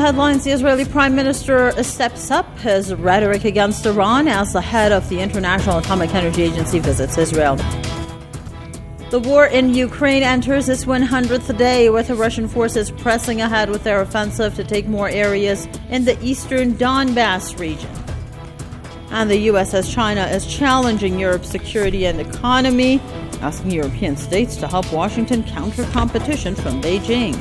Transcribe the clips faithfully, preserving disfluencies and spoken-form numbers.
headlines, the Israeli Prime Minister steps up his rhetoric against Iran as the head of the International Atomic Energy Agency visits Israel. The war in Ukraine enters its one hundredth day, with the Russian forces pressing ahead with their offensive to take more areas in the eastern Donbass region. And the U S says China is challenging Europe's security and economy, asking European states to help Washington counter competition from Beijing.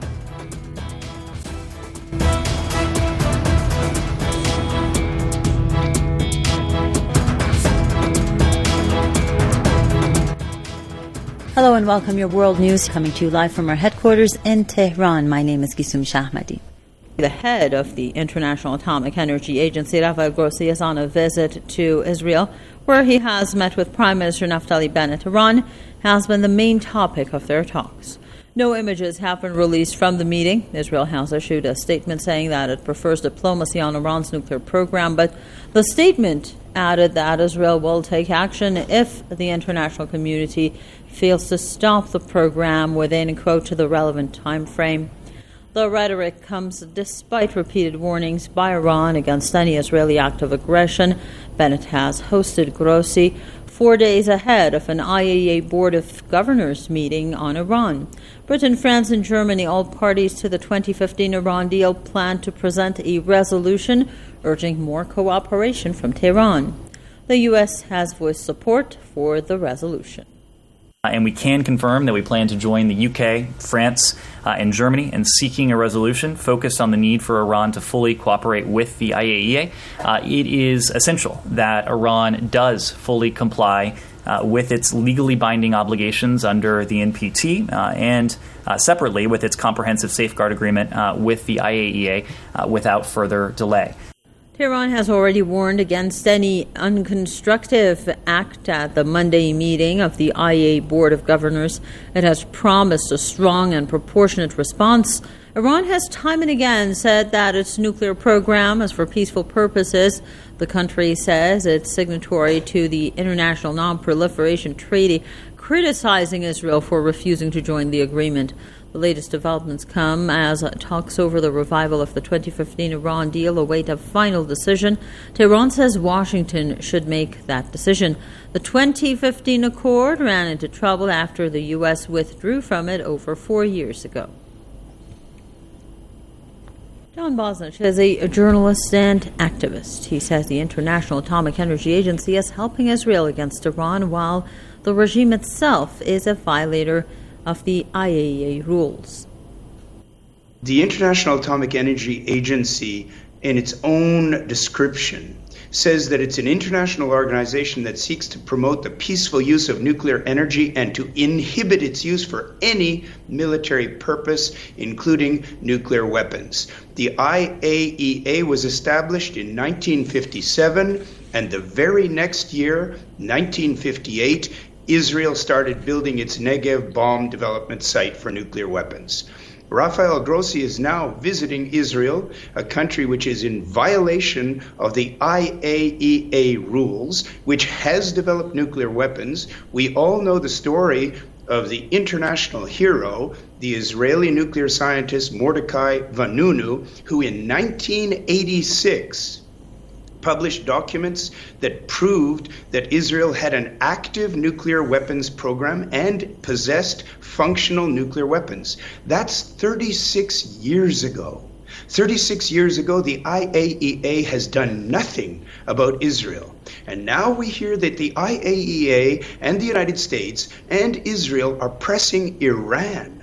Hello and welcome. Your world news coming to you live from our headquarters in Tehran. My name is Gisum Shahmadi. The head of the International Atomic Energy Agency, Rafael Grossi, is on a visit to Israel, where he has met with Prime Minister Naftali Bennett. Iran has been the main topic of their talks. No images have been released from the meeting. Israel has issued a statement saying that it prefers diplomacy on Iran's nuclear program, but the statement added that Israel will take action if the international community fails to stop the program within, quote, to the relevant time frame. The rhetoric comes despite repeated warnings by Iran against any Israeli act of aggression. Bennett has hosted Grossi four days ahead of an I A E A Board of Governors meeting on Iran. Britain, France, and Germany, all parties to the twenty fifteen Iran deal, plan to present a resolution urging more cooperation from Tehran. The U S has voiced support for the resolution. And we can confirm that we plan to join the U K, France, uh, and Germany in seeking a resolution focused on the need for Iran to fully cooperate with the I A E A. Uh, it is essential that Iran does fully comply uh, with its legally binding obligations under the N P T uh, and uh, separately with its comprehensive safeguard agreement uh, with the I A E A uh, without further delay. Tehran has already warned against any unconstructive act at the Monday meeting of the I A E A Board of Governors. It has promised a strong and proportionate response. Iran has time and again said that its nuclear program is for peaceful purposes. The country says it's signatory to the International Non-Proliferation Treaty, criticizing Israel for refusing to join the agreement. The latest developments come as talks over the revival of the twenty fifteen Iran deal await a final decision. Tehran says Washington should make that decision. The twenty fifteen accord ran into trouble after the U S withdrew from it over four years ago. John Bosnich is a journalist and activist. He says the International Atomic Energy Agency is helping Israel against Iran, while the regime itself is a violator of the I A E A rules. The International Atomic Energy Agency, in its own description, says that it's an international organization that seeks to promote the peaceful use of nuclear energy and to inhibit its use for any military purpose, including nuclear weapons. The I A E A was established in nineteen fifty-seven, and the very next year, nineteen fifty-eight, Israel started building its Negev bomb development site for nuclear weapons. Rafael Grossi is now visiting Israel, a country which is in violation of the I A E A rules, which has developed nuclear weapons. We all know the story of the international hero, the Israeli nuclear scientist Mordechai Vanunu, who in nineteen eighty-six published documents that proved that Israel had an active nuclear weapons program and possessed functional nuclear weapons. That's thirty-six years ago. thirty-six years ago, the I A E A has done nothing about Israel. And now we hear that the I A E A and the United States and Israel are pressing Iran.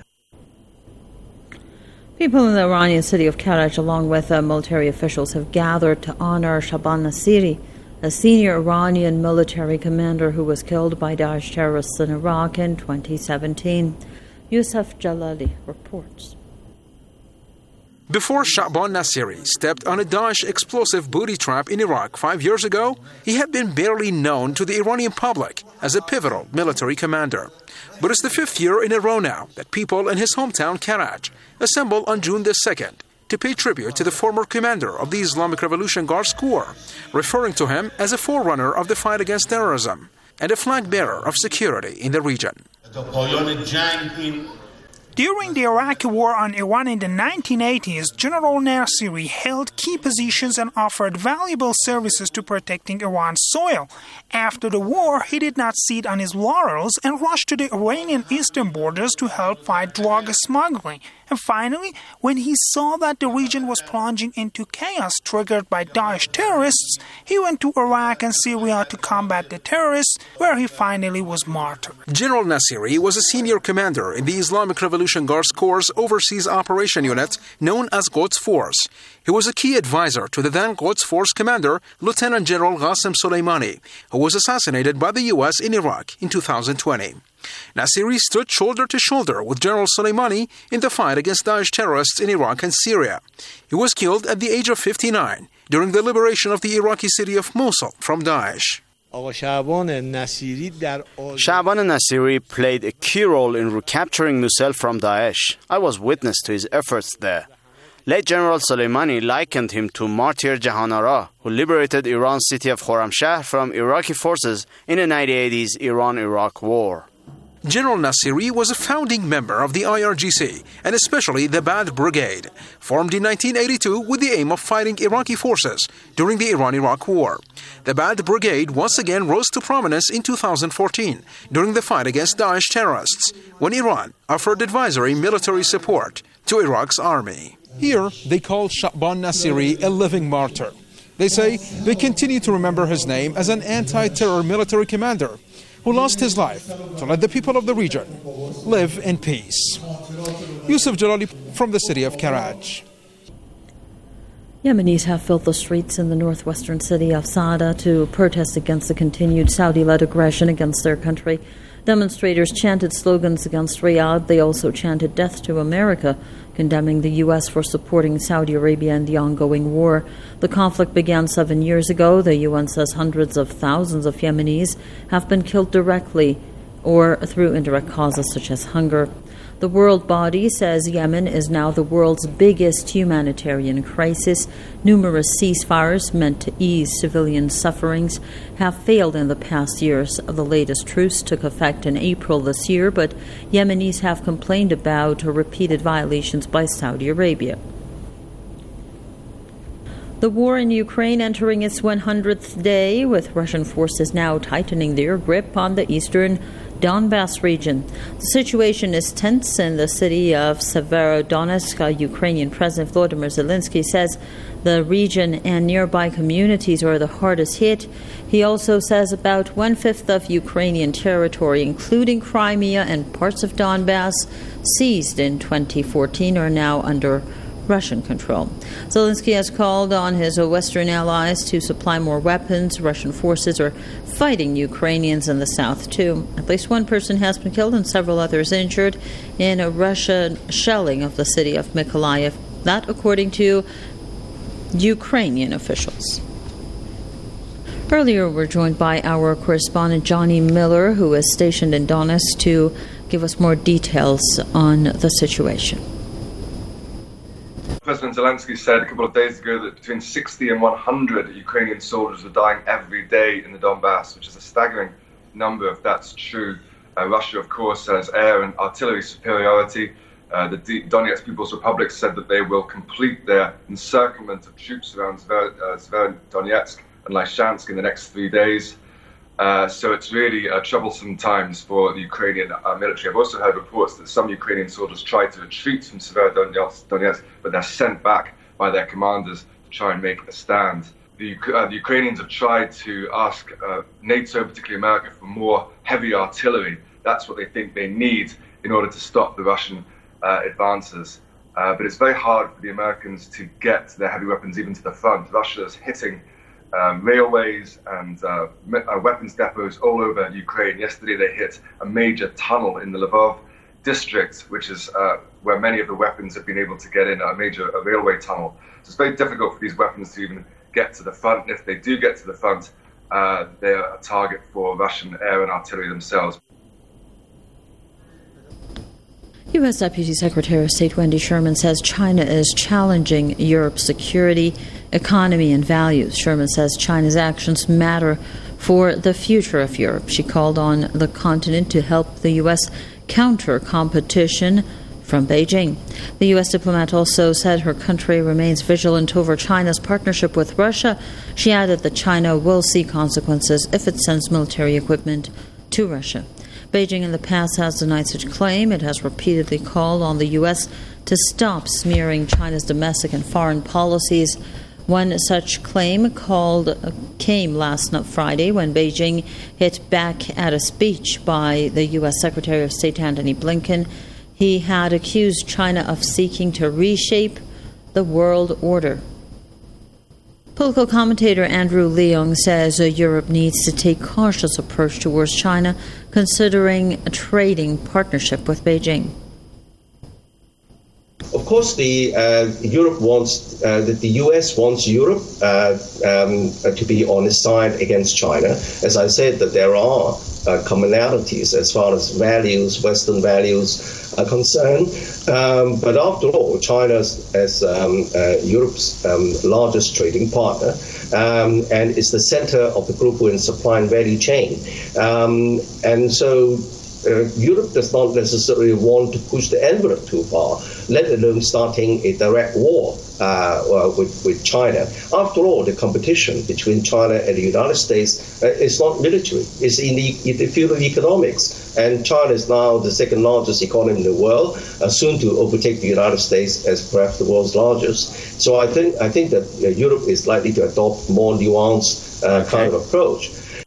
People in the Iranian city of Karaj, along with uh, military officials, have gathered to honor Shaban Nasiri, a senior Iranian military commander who was killed by Daesh terrorists in Iraq in twenty seventeen. Yusuf Jalali reports. Before Shaban Nasiri stepped on a Daesh explosive booty trap in Iraq five years ago, he had been barely known to the Iranian public as a pivotal military commander. But it's the fifth year in a row now that people in his hometown Karaj assemble on June the second to pay tribute to the former commander of the Islamic Revolution Guards Corps, referring to him as a forerunner of the fight against terrorism and a flag bearer of security in the region. During the Iraqi war on Iran in the nineteen eighties, General Nasiri held key positions and offered valuable services to protecting Iran's soil. After the war, he did not sit on his laurels and rushed to the Iranian eastern borders to help fight drug smuggling. And finally, when he saw that the region was plunging into chaos triggered by Daesh terrorists, he went to Iraq and Syria to combat the terrorists, where he finally was martyred. General Nasiri was a senior commander in the Islamic Revolution Guards Corps' Overseas Operation Unit, known as Quds Force. He was a key advisor to the then Quds Force commander, Lieutenant General Qasem Soleimani, who was assassinated by the U S in Iraq in two thousand twenty. Nasiri stood shoulder to shoulder with General Soleimani in the fight against Daesh terrorists in Iraq and Syria. He was killed at the age of fifty-nine during the liberation of the Iraqi city of Mosul from Daesh. Sha'ban Nasiri played a key role in recapturing Mosul from Daesh. I was witness to his efforts there. Late General Soleimani likened him to martyr Jahanara, who liberated Iran's city of Khorramshahr from Iraqi forces in the nineteen eighties Iran-Iraq war. General Nasiri was a founding member of the I R G C, and especially the Ba'ath Brigade, formed in nineteen eighty-two with the aim of fighting Iraqi forces during the Iran-Iraq War. The Ba'ath Brigade once again rose to prominence in two thousand fourteen during the fight against Daesh terrorists, when Iran offered advisory military support to Iraq's army. Here, they call Sha'ban Nasiri a living martyr. They say they continue to remember his name as an anti-terror military commander who lost his life to let the people of the region live in peace. Yusuf Jalali from the city of Karaj. Yemenis have filled the streets in the northwestern city of Saada to protest against the continued Saudi-led aggression against their country. Demonstrators chanted slogans against Riyadh. They also chanted "Death to America," condemning the U S for supporting Saudi Arabia in the ongoing war. The conflict began seven years ago. The U N says hundreds of thousands of Yemenis have been killed directly or through indirect causes such as hunger. The world body says Yemen is now the world's biggest humanitarian crisis. Numerous ceasefires meant to ease civilian sufferings have failed in the past years. The latest truce took effect in April this year, but Yemenis have complained about repeated violations by Saudi Arabia. The war in Ukraine entering its one hundredth day, with Russian forces now tightening their grip on the eastern Donbass region. The situation is tense in the city of Severodonetsk. Ukrainian President Volodymyr Zelensky says the region and nearby communities are the hardest hit. He also says about one-fifth of Ukrainian territory, including Crimea and parts of Donbass, seized in twenty fourteen, are now under Russian control. Zelensky has called on his Western allies to supply more weapons. Russian forces are fighting Ukrainians in the south, too. At least one person has been killed and several others injured in a Russian shelling of the city of Mykolaiv. That, according to Ukrainian officials. Earlier, we're joined by our correspondent Johnny Miller, who is stationed in Donetsk, to give us more details on the situation. President Zelensky said a couple of days ago that between sixty and one hundred Ukrainian soldiers are dying every day in the Donbass, which is a staggering number if that's true. Uh, Russia, of course, has air and artillery superiority. Uh, the D- Donetsk People's Republic said that they will complete their encirclement of troops around Sever- uh, Severodonetsk and Lysychansk in the next three days. Uh, so it's really uh, troublesome times for the Ukrainian uh, military. I've also heard reports that some Ukrainian soldiers tried to retreat from Severodonetsk, but they're sent back by their commanders to try and make a stand. The, uh, the Ukrainians have tried to ask uh, NATO, particularly America, for more heavy artillery. That's what they think they need in order to stop the Russian uh, advances. Uh, but it's very hard for the Americans to get their heavy weapons even to the front. Russia is hitting Um, railways and uh, me- uh, weapons depots all over Ukraine. Yesterday they hit a major tunnel in the Lvov district, which is uh, where many of the weapons have been able to get in, a major a railway tunnel. So it's very difficult for these weapons to even get to the front. If they do get to the front, uh, they're a target for Russian air and artillery themselves. U S Deputy Secretary of State Wendy Sherman says China is challenging Europe's security, economy, and values. Sherman says China's actions matter for the future of Europe. She called on the continent to help the U S counter competition from Beijing. The U S diplomat also said her country remains vigilant over China's partnership with Russia. She added that China will see consequences if it sends military equipment to Russia. Beijing in the past has denied such claim. It has repeatedly called on the U S to stop smearing China's domestic and foreign policies. One such claim called uh, came last Friday when Beijing hit back at a speech by the U S Secretary of State Antony Blinken. He had accused China of seeking to reshape the world order. Political commentator Andrew Leung says uh, Europe needs to take a cautious approach towards China, considering a trading partnership with Beijing. Of course, the uh, Europe wants uh, that the U S wants Europe uh, um, to be on its side against China. As I said, that there are uh, commonalities as far as values, Western values are concerned. Um, but after all, China as um, uh, Europe's um, largest trading partner um, and is the center of the global and supply and value chain, um, and so. Uh, Europe does not necessarily want to push the envelope too far, let alone starting a direct war uh, with, with China. After all, the competition between China and the United States uh, is not military, it's in the, in the field of economics. And China is now the second largest economy in the world, uh, soon to overtake the United States as perhaps the world's largest. So I think, I think that uh, Europe is likely to adopt more nuanced uh, kind of approach.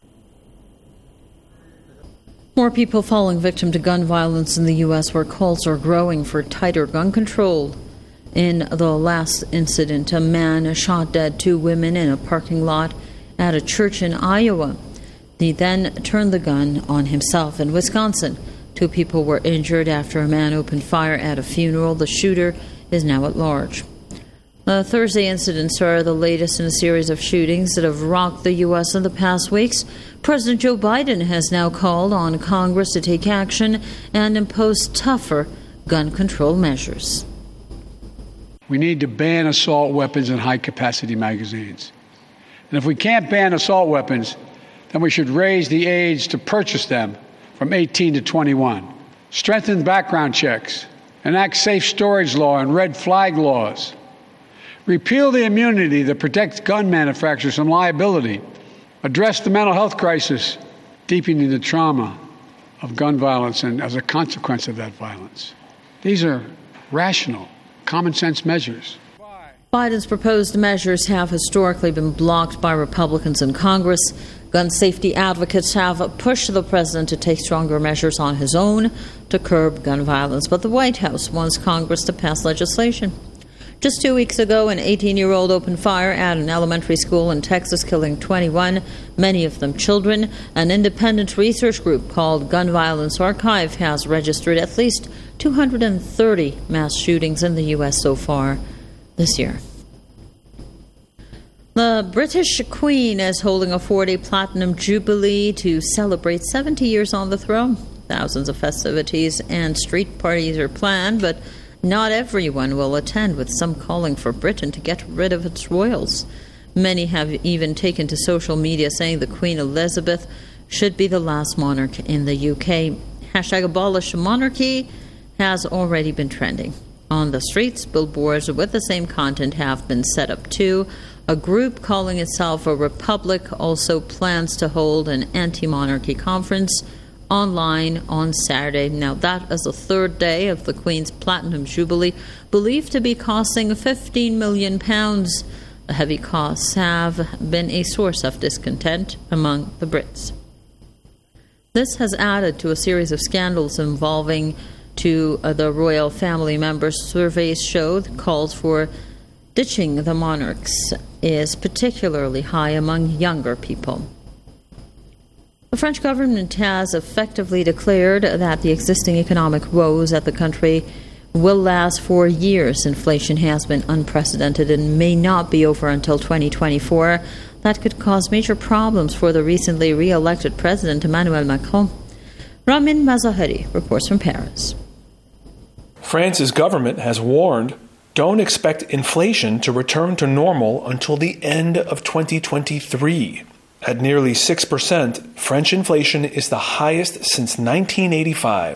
More people falling victim to gun violence in the U S, where calls are growing for tighter gun control. In the last incident, a man shot dead two women in a parking lot at a church in Iowa. He then turned the gun on himself. In Wisconsin, two people were injured after a man opened fire at a funeral. The shooter is now at large. The Thursday incidents are the latest in a series of shootings that have rocked the U S in the past weeks. President Joe Biden has now called on Congress to take action and impose tougher gun control measures. We need to ban assault weapons and high-capacity magazines. And if we can't ban assault weapons, then we should raise the age to purchase them from eighteen to twenty-one. Strengthen background checks, enact safe storage law and red flag laws. Repeal the immunity that protects gun manufacturers from liability. Address the mental health crisis, deepening the trauma of gun violence and as a consequence of that violence. These are rational, common sense measures. Biden's proposed measures have historically been blocked by Republicans in Congress. Gun safety advocates have pushed the president to take stronger measures on his own to curb gun violence, but the White House wants Congress to pass legislation. Just two weeks ago, an eighteen-year-old opened fire at an elementary school in Texas, killing twenty-one, many of them children. An independent research group called Gun Violence Archive has registered at least two hundred thirty mass shootings in the U S so far this year. The British Queen is holding a four-day platinum jubilee to celebrate seventy years on the throne. Thousands of festivities and street parties are planned, but not everyone will attend, with some calling for Britain to get rid of its royals. Many have even taken to social media saying the Queen Elizabeth should be the last monarch in the U K. Hashtag abolish monarchy has already been trending. On the streets, billboards with the same content have been set up too. A group calling itself a Republic also plans to hold an anti-monarchy conference online on Saturday. Now, that is the third day of the Queen's Platinum Jubilee, believed to be costing fifteen million pounds. The heavy costs have been a source of discontent among the Brits. This has added to a series of scandals involving to uh, the royal family members. Surveys show the calls for ditching the monarchs is particularly high among younger people. The French government has effectively declared that the existing economic woes at the country will last for years. Inflation has been unprecedented and may not be over until twenty twenty-four. That could cause major problems for the recently re-elected President Emmanuel Macron. Ramin Mazaheri reports from Paris. France's government has warned, don't expect inflation to return to normal until the end of twenty twenty-three. At nearly six percent, French inflation is the highest since nineteen eighty-five.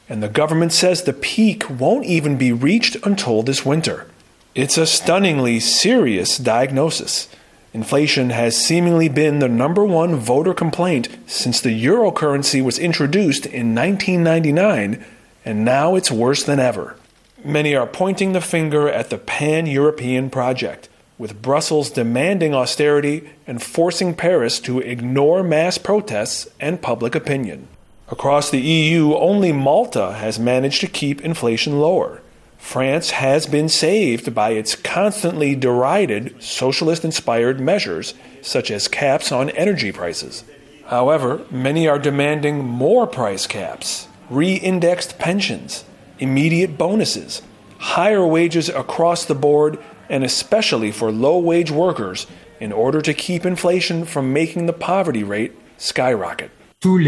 and the government says the peak won't even be reached until this winter. It's a stunningly serious diagnosis. Inflation has seemingly been the number one voter complaint since the euro currency was introduced in nineteen ninety-nine, and now it's worse than ever. Many are pointing the finger at the pan-European project, with Brussels demanding austerity and forcing Paris to ignore mass protests and public opinion. Across the E U, only Malta has managed to keep inflation lower. France has been saved by its constantly derided socialist-inspired measures, such as caps on energy prices. However, many are demanding more price caps, re-indexed pensions, immediate bonuses, higher wages across the board, and especially for low-wage workers, in order to keep inflation from making the poverty rate skyrocket. All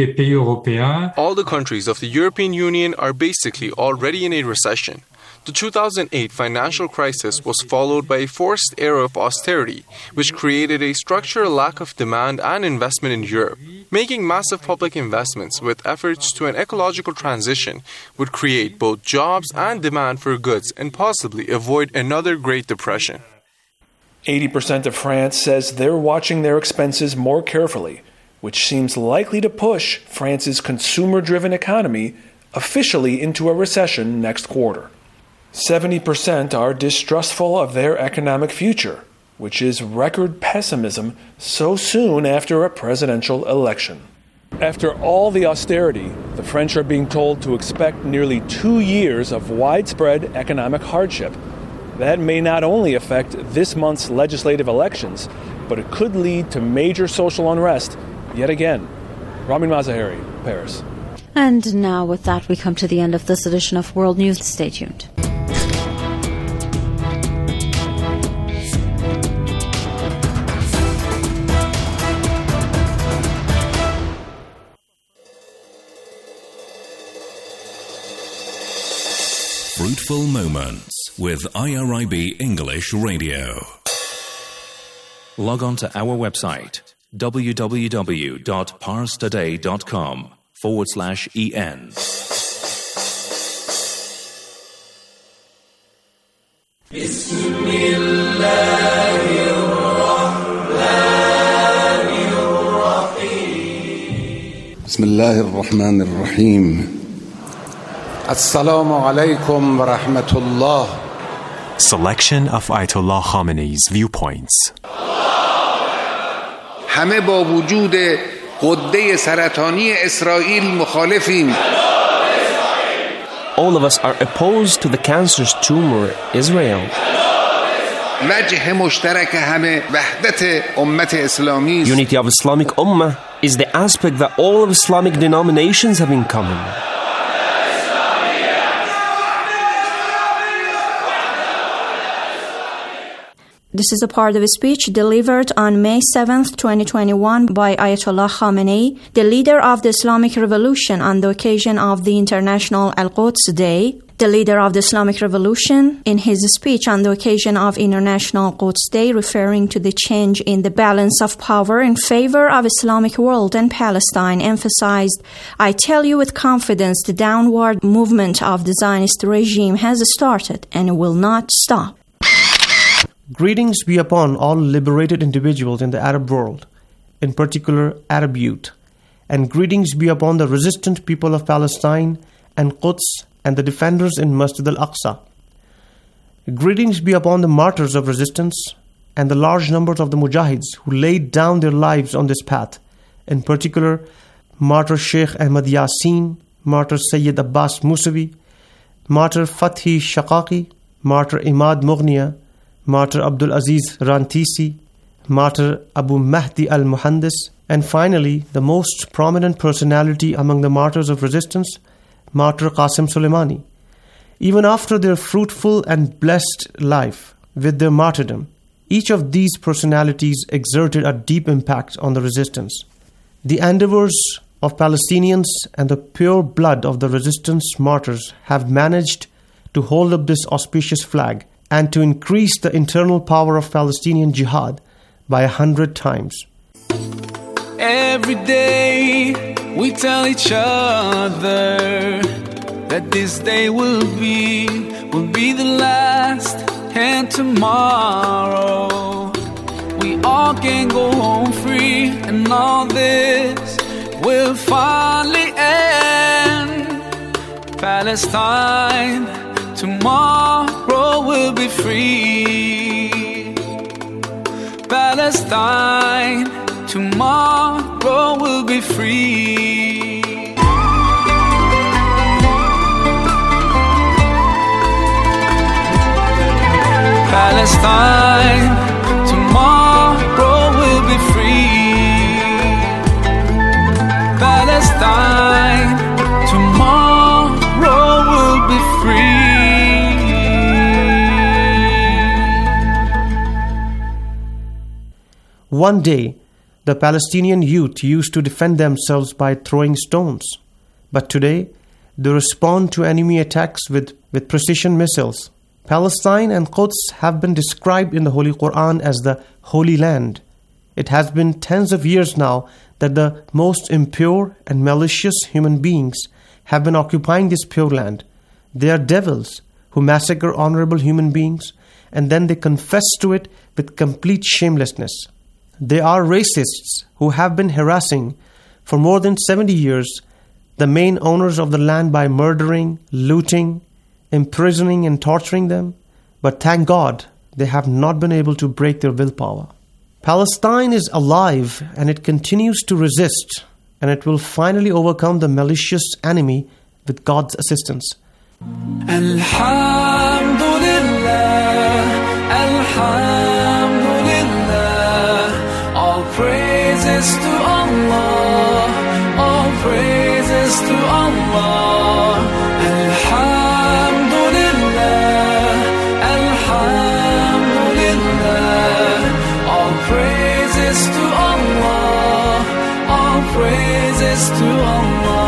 the countries of the European Union are basically already in a recession. The two thousand eight financial crisis was followed by a forced era of austerity, which created a structural lack of demand and investment in Europe. Making massive public investments with efforts to an ecological transition would create both jobs and demand for goods and possibly avoid another Great Depression. eighty percent of France says they're watching their expenses more carefully, which seems likely to push France's consumer-driven economy officially into a recession next quarter. seventy percent are distrustful of their economic future, which is record pessimism so soon after a presidential election. After all the austerity, the French are being told to expect nearly two years of widespread economic hardship. That may not only affect this month's legislative elections, but it could lead to major social unrest yet again. Ramin Mazaheri, Paris. And now with that, we come to the end of this edition of World News. Stay tuned. Fruitful Moments with I R I B English Radio. Log on to our website www.parstoday.com forward slash en. Bismillahir Rahmanir Rahim. Assalamu alaikum wa rahmatullah. Selection of Ayatollah Khamenei's viewpoints. همه با وجود غده سرطانی اسرائیل مخالفیم. All of us are opposed to the cancerous tumor Israel. وجه مشترک همه وحدت امت اسلامی. Unity of Islamic Ummah is the aspect that all of Islamic denominations have in common. This is a part of a speech delivered on May seventh, twenty twenty-one by Ayatollah Khamenei, the leader of the Islamic Revolution, on the occasion of the International Al-Quds Day. The leader of the Islamic Revolution, in his speech on the occasion of International Quds Day, referring to the change in the balance of power in favor of Islamic world and Palestine, emphasized, "I tell you with confidence, the downward movement of the Zionist regime has started and will not stop." Greetings be upon all liberated individuals in the Arab world, in particular Arab youth, and greetings be upon the resistant people of Palestine and Quds and the defenders in Masjid al-Aqsa. Greetings be upon the martyrs of resistance and the large numbers of the mujahids who laid down their lives on this path, in particular martyr Sheikh Ahmad Yassin, martyr Sayyid Abbas Musavi, martyr Fathi Shaqaqi, martyr Imad Mughniya, martyr Abdul Aziz Rantisi, martyr Abu Mahdi al-Muhandis, and finally, the most prominent personality among the martyrs of resistance, martyr Qasim Soleimani. Even after their fruitful and blessed life with their martyrdom, each of these personalities exerted a deep impact on the resistance. The endeavors of Palestinians and the pure blood of the resistance martyrs have managed to hold up this auspicious flag and to increase the internal power of Palestinian jihad by a hundred times. Every day we tell each other that this day will be, will be the last, and tomorrow we all can go home free, and all this will finally end. Palestine, tomorrow will be free. Palestine, tomorrow will be free. Palestine, tomorrow will be free. Palestine, tomorrow will be free. One day, the Palestinian youth used to defend themselves by throwing stones. But today, they respond to enemy attacks with, with precision missiles. Palestine and Quds have been described in the Holy Quran as the Holy Land. It has been tens of years now that the most impure and malicious human beings have been occupying this pure land. They are devils who massacre honorable human beings, and then they confess to it with complete shamelessness. They are racists who have been harassing for more than seventy years the main owners of the land by murdering, looting, imprisoning and torturing them. But thank God, they have not been able to break their willpower. Palestine is alive and it continues to resist, and it will finally overcome the malicious enemy with God's assistance. Alhamdulillah, Alhamdulillah, all praises to Allah, all praises to Allah. Alhamdulillah, Alhamdulillah, all praises to Allah, all praises to Allah.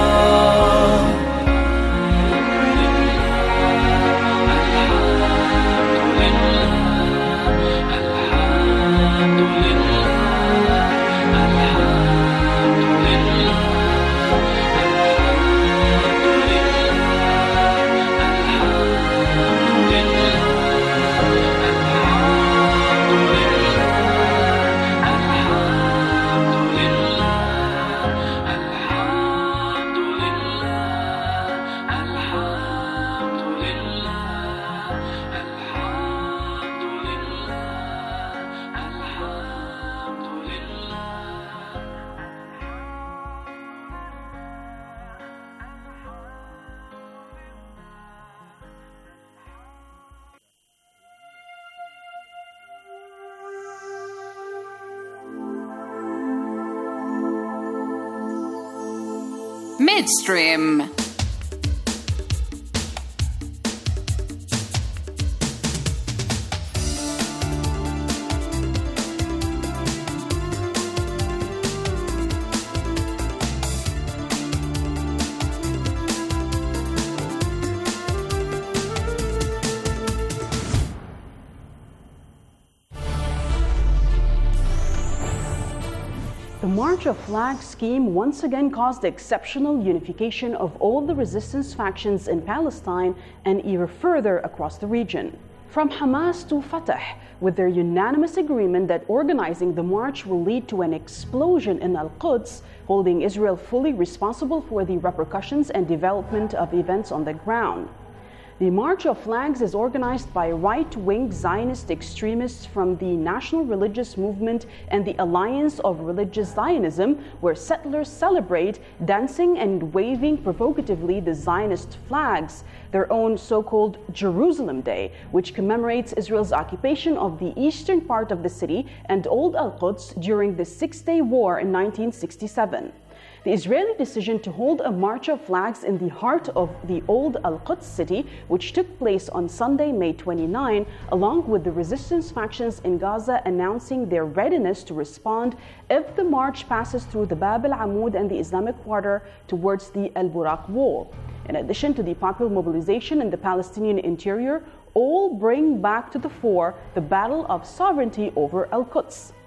Midstream. The March of Flags scheme once again caused exceptional unification of all the resistance factions in Palestine and even further across the region. From Hamas to Fatah, with their unanimous agreement that organizing the march will lead to an explosion in Al-Quds, holding Israel fully responsible for the repercussions and development of events on the ground. The March of Flags is organized by right-wing Zionist extremists from the National Religious Movement and the Alliance of Religious Zionism, where settlers celebrate, dancing and waving provocatively the Zionist flags, their own so-called Jerusalem Day, which commemorates Israel's occupation of the eastern part of the city and Old Al-Quds during the Six-Day War in nineteen sixty-seven. The Israeli decision to hold a March of Flags in the heart of the Old Al-Quds city, which took place on Sunday, May twenty-ninth, along with the resistance factions in Gaza announcing their readiness to respond if the march passes through the Bab al-Amud and the Islamic Quarter towards the Al-Buraq Wall. In addition to the popular mobilization in the Palestinian interior, all bring back to the fore the battle of sovereignty over Al-Quds.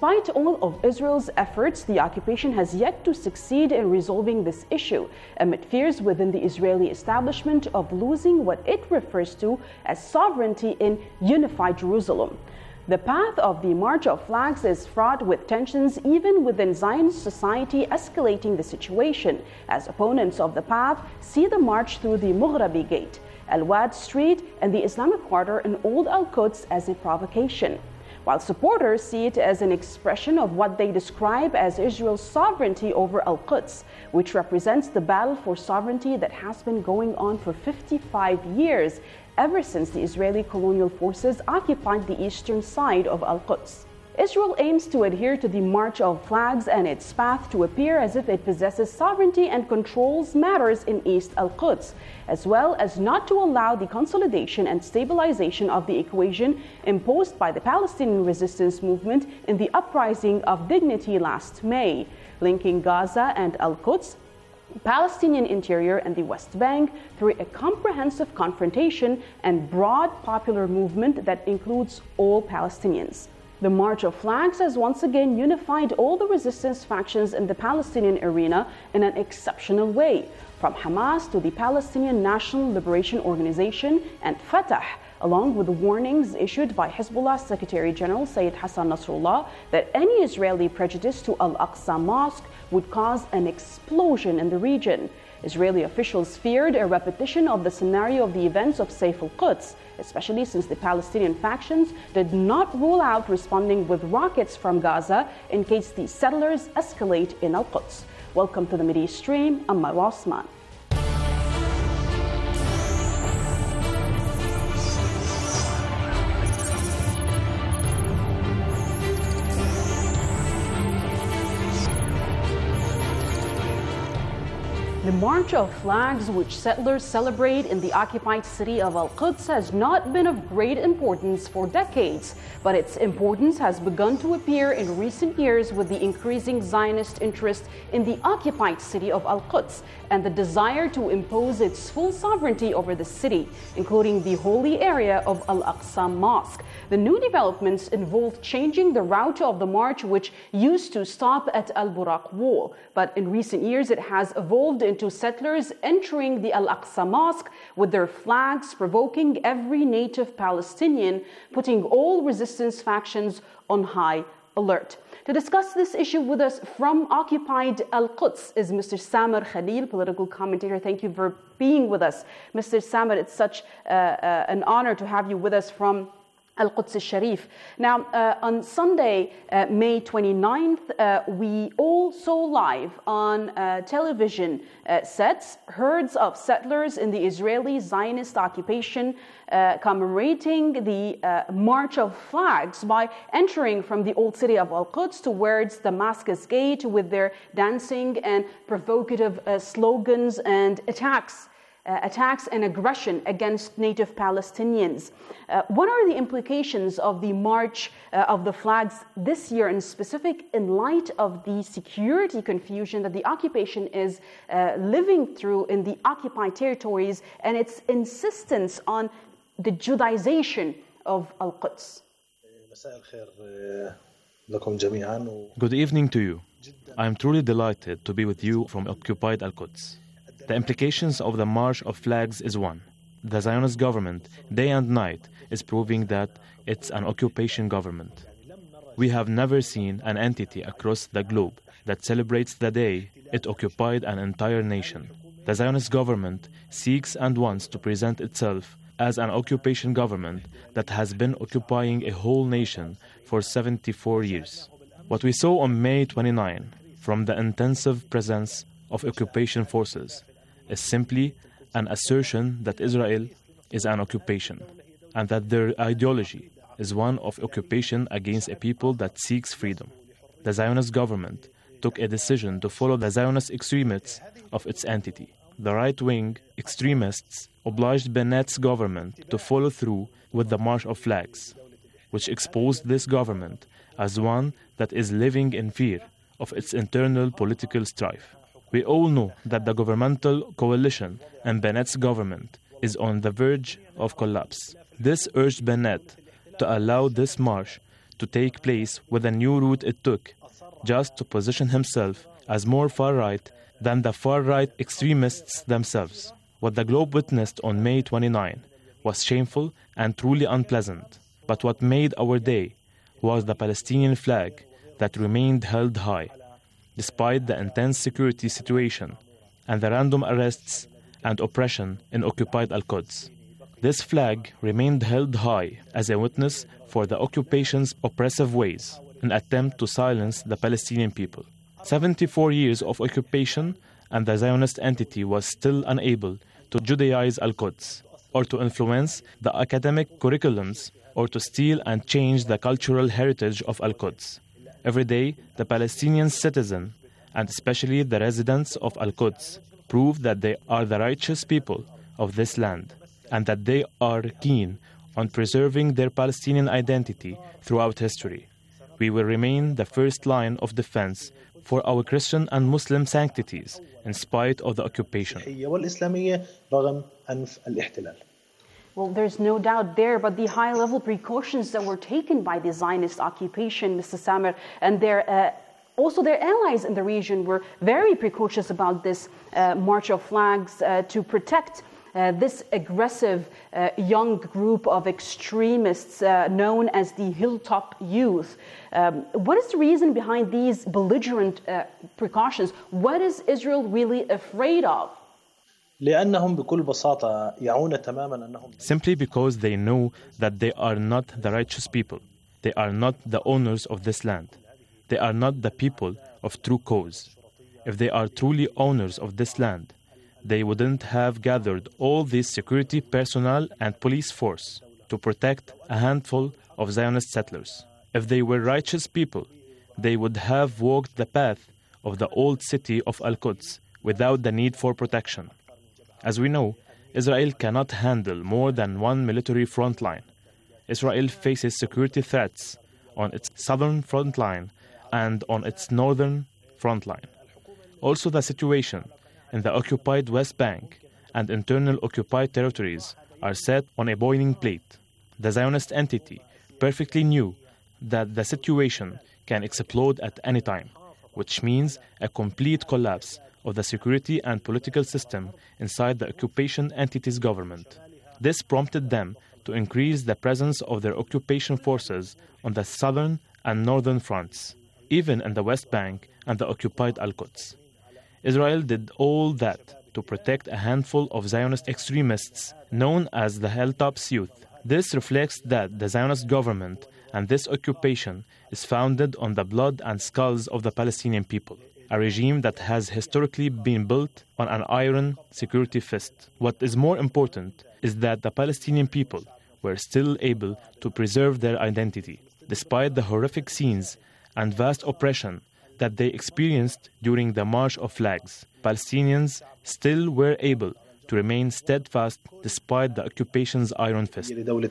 Despite all of Israel's efforts, the occupation has yet to succeed in resolving this issue, amid fears within the Israeli establishment of losing what it refers to as sovereignty in unified Jerusalem. The path of the March of Flags is fraught with tensions even within Zionist society, escalating the situation, as opponents of the path see the march through the Mughrabi Gate, Al-Wad Street, and the Islamic Quarter in Old Al-Quds as a provocation, while supporters see it as an expression of what they describe as Israel's sovereignty over Al-Quds, which represents the battle for sovereignty that has been going on for fifty-five years, ever since the Israeli colonial forces occupied the eastern side of Al-Quds. Israel aims to adhere to the March of Flags and its path to appear as if it possesses sovereignty and controls matters in East Al-Quds, as well as not to allow the consolidation and stabilization of the equation imposed by the Palestinian resistance movement in the uprising of dignity last May, linking Gaza and Al-Quds, Palestinian interior and the West Bank through a comprehensive confrontation and broad popular movement that includes all Palestinians. The March of Flags has once again unified all the resistance factions in the Palestinian arena in an exceptional way, from Hamas to the Palestinian National Liberation Organization and Fatah, along with the warnings issued by Hezbollah Secretary General Sayyid Hassan Nasrallah that any Israeli prejudice to Al-Aqsa Mosque would cause an explosion in the region. Israeli officials feared a repetition of the scenario of the events of Saif al-Quds, especially since the Palestinian factions did not rule out responding with rockets from Gaza in case the settlers escalate in Al-Quds. Welcome to the Mideast Stream. I'm Marwa Osman. The March of Flags, which settlers celebrate in the occupied city of Al-Quds, has not been of great importance for decades, but its importance has begun to appear in recent years with the increasing Zionist interest in the occupied city of Al-Quds and the desire to impose its full sovereignty over the city, including the holy area of Al-Aqsa Mosque. The new developments involve changing the route of the march, which used to stop at Al-Buraq Wall, but in recent years it has evolved into settlers entering the Al-Aqsa Mosque with their flags, provoking every native Palestinian, putting all resistance factions on high alert. To discuss this issue with us from occupied Al-Quds is Mister Samer Khalil, political commentator. Thank you for being with us. Mister Samer, it's such uh, uh, an honor to have you with us from Al-Quds al-Sharif. Now, uh, on Sunday, uh, May twenty-ninth, uh, we all saw live on uh, television uh, sets herds of settlers in the Israeli Zionist occupation uh, commemorating the uh, March of Flags by entering from the old city of Al-Quds towards Damascus Gate with their dancing and provocative uh, slogans and attacks. Uh, attacks and aggression against native Palestinians. Uh, what are the implications of the March uh, of the Flags this year in specific in light of the security confusion that the occupation is uh, living through in the occupied territories and its insistence on the Judaization of Al-Quds? Good evening to you. I am truly delighted to be with you from occupied Al-Quds. The implications of the March of Flags is one. The Zionist government, day and night, is proving that it's an occupation government. We have never seen an entity across the globe that celebrates the day it occupied an entire nation. The Zionist government seeks and wants to present itself as an occupation government that has been occupying a whole nation for seventy-four years. What we saw on May twenty-ninth from the intensive presence of occupation forces is simply an assertion that Israel is an occupation and that their ideology is one of occupation against a people that seeks freedom. The Zionist government took a decision to follow the Zionist extremists of its entity. The right-wing extremists obliged Bennett's government to follow through with the March of Flags, which exposed this government as one that is living in fear of its internal political strife. We all know that the governmental coalition and Bennett's government is on the verge of collapse. This urged Bennett to allow this march to take place with the new route it took, just to position himself as more far-right than the far-right extremists themselves. What the globe witnessed on May twenty-ninth was shameful and truly unpleasant. But what made our day was the Palestinian flag that remained held high, despite the intense security situation and the random arrests and oppression in occupied Al-Quds. This flag remained held high as a witness for the occupation's oppressive ways, an attempt to silence the Palestinian people. seventy-four years of occupation and the Zionist entity was still unable to Judaize Al-Quds, or to influence the academic curriculums, or to steal and change the cultural heritage of Al-Quds. Every day, the Palestinian citizen, and especially the residents of Al-Quds, prove that they are the righteous people of this land, and that they are keen on preserving their Palestinian identity throughout history. We will remain the first line of defense for our Christian and Muslim sanctities in spite of the occupation. Well, there's no doubt there, but the high-level precautions that were taken by the Zionist occupation, Mister Samer, and their uh, also their allies in the region were very precautious about this uh, March of Flags uh, to protect uh, this aggressive uh, young group of extremists uh, known as the Hilltop Youth. Um, what is the reason behind these belligerent uh, precautions? What is Israel really afraid of? Simply because they know that they are not the righteous people. They are not the owners of this land. They are not the people of true cause. If they are truly owners of this land, they wouldn't have gathered all this security personnel and police force to protect a handful of Zionist settlers. If they were righteous people, they would have walked the path of the old city of Al-Quds without the need for protection. As we know, Israel cannot handle more than one military front line. Israel faces security threats on its southern front line and on its northern front line. Also, the situation in the occupied West Bank and internal occupied territories are set on a boiling plate. The Zionist entity perfectly knew that the situation can explode at any time, which means a complete collapse of the security and political system inside the occupation entity's government. This prompted them to increase the presence of their occupation forces on the southern and northern fronts, even in the West Bank and the occupied Al-Quds. Israel did all that to protect a handful of Zionist extremists known as the Hilltop Youth. This reflects that the Zionist government and this occupation is founded on the blood and skulls of the Palestinian people, a regime that has historically been built on an iron security fist. What is more important is that the Palestinian people were still able to preserve their identity, despite the horrific scenes and vast oppression that they experienced during the March of Flags. Palestinians still were able to remain steadfast despite the occupation's iron fist.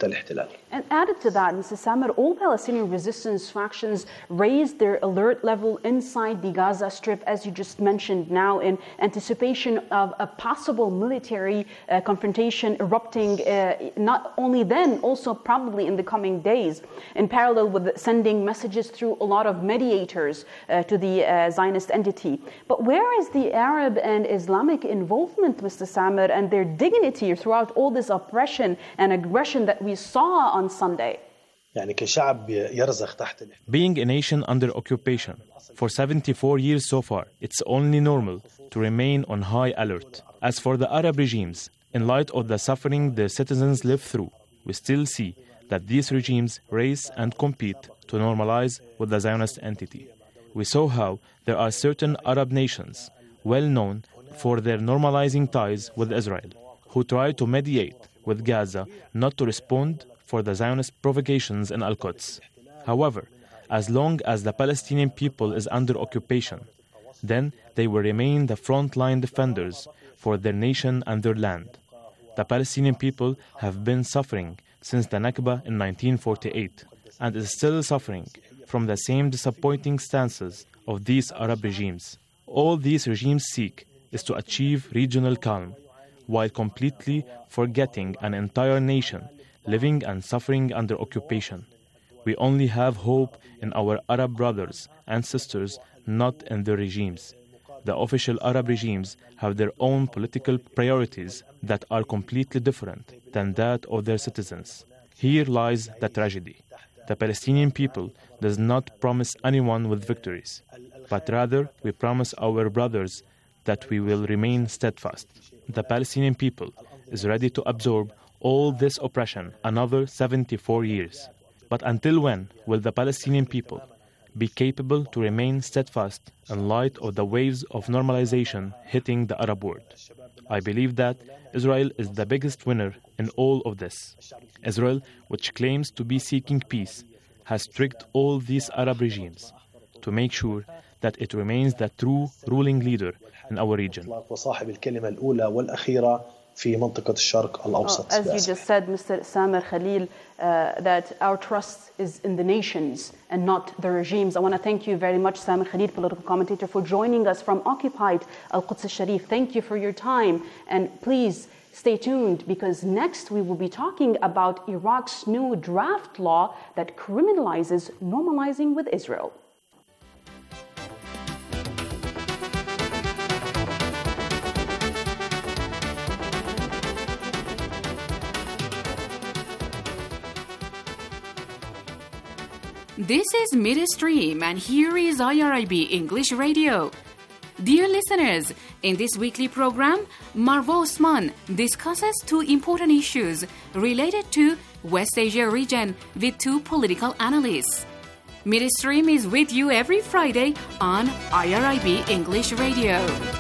And added to that, Mister Samer, all Palestinian resistance factions raised their alert level inside the Gaza Strip, as you just mentioned now, in anticipation of a possible military uh, confrontation erupting uh, not only then, also probably in the coming days, in parallel with sending messages through a lot of mediators uh, to the uh, Zionist entity. But where is the Arab and Islamic involvement, Mister Samer, and their dignity throughout all this oppression and aggression that we saw on Sunday? Being a nation under occupation for seventy-four years so far, it's only normal to remain on high alert. As for the Arab regimes, in light of the suffering their citizens live through, we still see that these regimes race and compete to normalize with the Zionist entity. We saw how there are certain Arab nations well known for their normalizing ties with Israel, who try to mediate with Gaza not to respond for the Zionist provocations in Al-Quds. However, as long as the Palestinian people is under occupation, then they will remain the frontline defenders for their nation and their land. The Palestinian people have been suffering since the Nakba in nineteen forty-eight and is still suffering from the same disappointing stances of these Arab regimes. All these regimes seek is to achieve regional calm, while completely forgetting an entire nation living and suffering under occupation. We only have hope in our Arab brothers and sisters, not in their regimes. The official Arab regimes have their own political priorities that are completely different than that of their citizens. Here lies the tragedy. The Palestinian people does not promise anyone with victories, but rather we promise our brothers that we will remain steadfast. The Palestinian people is ready to absorb all this oppression another seventy-four years. But until when will the Palestinian people be capable to remain steadfast in light of the waves of normalization hitting the Arab world? I believe that Israel is the biggest winner in all of this. Israel, which claims to be seeking peace, has tricked all these Arab regimes to make sure that it remains the true ruling leader in our region. Oh, as you just said, Mister Samer Khalil, uh, that our trust is in the nations and not the regimes. I want to thank you very much, Samer Khalil, political commentator, for joining us from occupied Al-Quds Al-Sharif. Thank you for your time, and please stay tuned, because next we will be talking about Iraq's new draft law that criminalizes normalizing with Israel. This is Midstream, and here is I R I B English Radio. Dear listeners, in this weekly program, Marwa Osman discusses two important issues related to West Asia region with two political analysts. Midstream is with you every Friday on I R I B English Radio.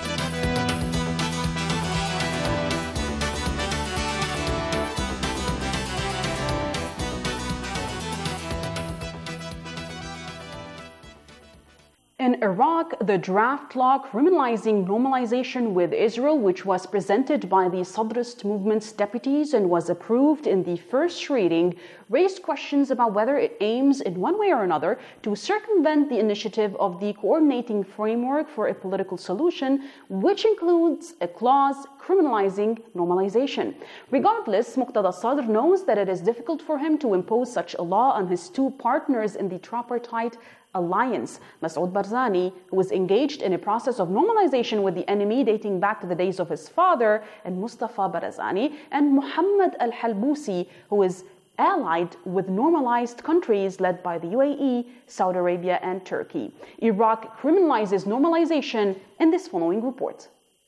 In Iraq, the draft law criminalizing normalization with Israel, which was presented by the Sadrist movement's deputies and was approved in the first reading, raised questions about whether it aims in one way or another to circumvent the initiative of the Coordinating Framework for a Political Solution, which includes a clause criminalizing normalization. Regardless, Muqtada Sadr knows that it is difficult for him to impose such a law on his two partners in the tripartite alliance, Masoud Barzani, who was engaged in a process of normalization with the enemy dating back to the days of his father, and Mustafa Barzani, and Muhammad al-Halbusi, who is allied with normalized countries led by the U A E, Saudi Arabia, and Turkey. Iraq criminalizes normalization in this following report.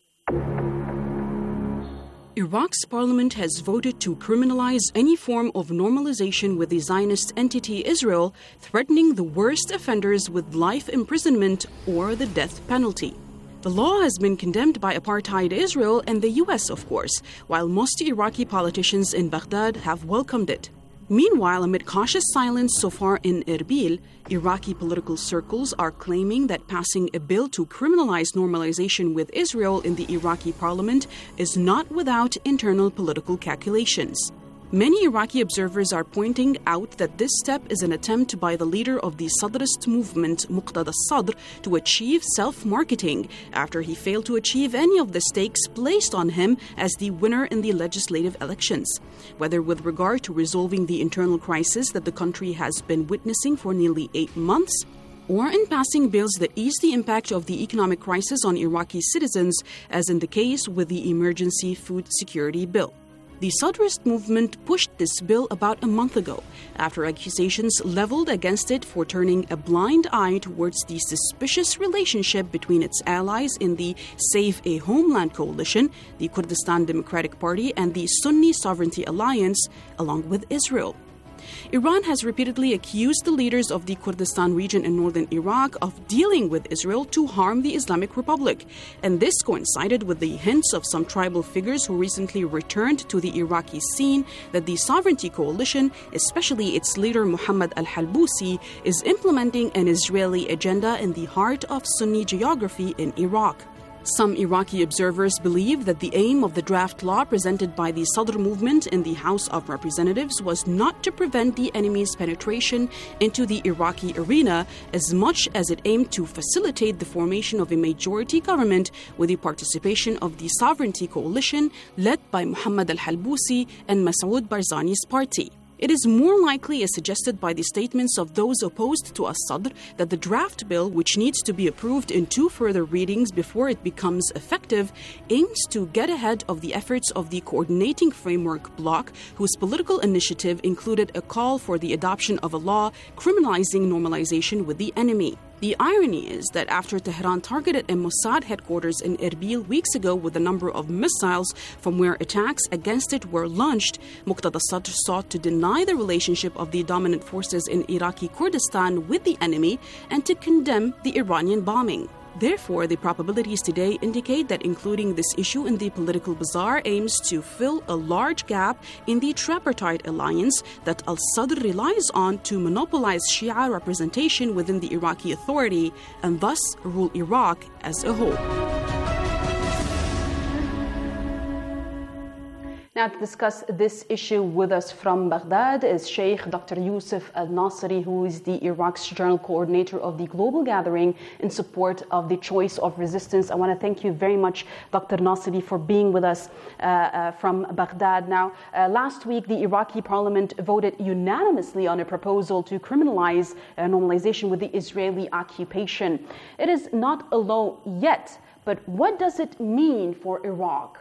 Iraq's parliament has voted to criminalize any form of normalization with the Zionist entity Israel, threatening the worst offenders with life imprisonment or the death penalty. The law has been condemned by apartheid Israel and the U S, of course, while most Iraqi politicians in Baghdad have welcomed it. Meanwhile, amid cautious silence so far in Erbil, Iraqi political circles are claiming that passing a bill to criminalize normalization with Israel in the Iraqi parliament is not without internal political calculations. Many Iraqi observers are pointing out that this step is an attempt by the leader of the Sadrist movement, Muqtada Sadr, to achieve self-marketing after he failed to achieve any of the stakes placed on him as the winner in the legislative elections. Whether with regard to resolving the internal crisis that the country has been witnessing for nearly eight months, or in passing bills that ease the impact of the economic crisis on Iraqi citizens, as in the case with the Emergency Food Security Bill. The Sadrist movement pushed this bill about a month ago, after accusations leveled against it for turning a blind eye towards the suspicious relationship between its allies in the Save a Homeland coalition, the Kurdistan Democratic Party, and the Sunni Sovereignty Alliance, along with Israel. Iran has repeatedly accused the leaders of the Kurdistan region in northern Iraq of dealing with Israel to harm the Islamic Republic, and this coincided with the hints of some tribal figures who recently returned to the Iraqi scene that the Sovereignty Coalition, especially its leader Muhammad al-Halbusi, is implementing an Israeli agenda in the heart of Sunni geography in Iraq. Some Iraqi observers believe that the aim of the draft law presented by the Sadr movement in the House of Representatives was not to prevent the enemy's penetration into the Iraqi arena as much as it aimed to facilitate the formation of a majority government with the participation of the Sovereignty Coalition led by Muhammad al-Halbusi and Masoud Barzani's party. It is more likely, as suggested by the statements of those opposed to As-Sadr, that the draft bill, which needs to be approved in two further readings before it becomes effective, aims to get ahead of the efforts of the Coordinating Framework bloc, whose political initiative included a call for the adoption of a law criminalizing normalization with the enemy. The irony is that after Tehran targeted a Mossad headquarters in Erbil weeks ago with a number of missiles from where attacks against it were launched, Muqtada Sadr sought to deny the relationship of the dominant forces in Iraqi Kurdistan with the enemy and to condemn the Iranian bombing. Therefore, the probabilities today indicate that including this issue in the political bazaar aims to fill a large gap in the tripartite alliance that al-Sadr relies on to monopolize Shia representation within the Iraqi authority and thus rule Iraq as a whole. Now, to discuss this issue with us from Baghdad is Sheikh Doctor Yusuf Al-Nasri, who is the Iraq's General Coordinator of the Global Gathering in support of the choice of resistance. I want to thank you very much, Doctor Nasri, for being with us uh, uh, from Baghdad. Now, uh, last week, the Iraqi parliament voted unanimously on a proposal to criminalize uh, normalization with the Israeli occupation. It is not a law yet, but what does it mean for Iraq?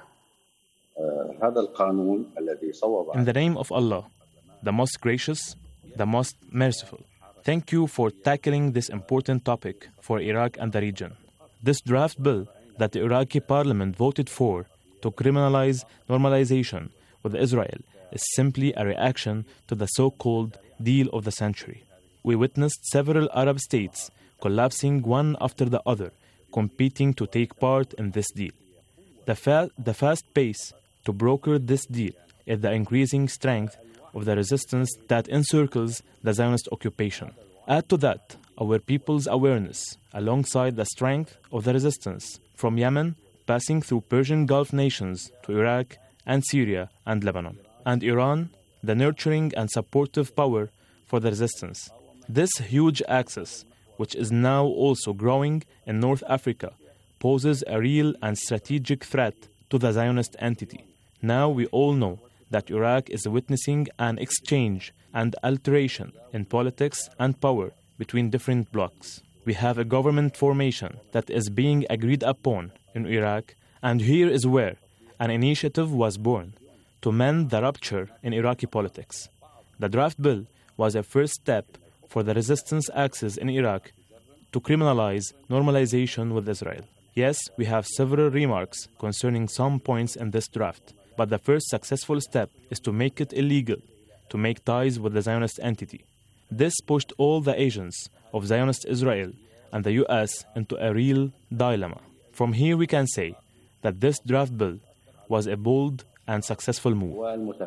In the name of Allah, the most gracious, the most merciful, thank you for tackling this important topic for Iraq and the region. This draft bill that the Iraqi parliament voted for to criminalize normalization with Israel is simply a reaction to the so-called deal of the century. We witnessed several Arab states collapsing one after the other, competing to take part in this deal. The, fa- the fast pace to broker this deal is the increasing strength of the resistance that encircles the Zionist occupation. Add to that our people's awareness alongside the strength of the resistance from Yemen, passing through Persian Gulf nations to Iraq and Syria and Lebanon, and Iran, the nurturing and supportive power for the resistance. This huge axis, which is now also growing in North Africa, poses a real and strategic threat to the Zionist entity. Now we all know that Iraq is witnessing an exchange and alteration in politics and power between different blocs. We have a government formation that is being agreed upon in Iraq, and here is where an initiative was born to mend the rupture in Iraqi politics. The draft bill was a first step for the resistance axis in Iraq to criminalize normalization with Israel. Yes, we have several remarks concerning some points in this draft, but the first successful step is to make it illegal to make ties with the Zionist entity. This pushed all the agents of Zionist Israel and the U S into a real dilemma. From here we can say that this draft bill was a bold and successful move.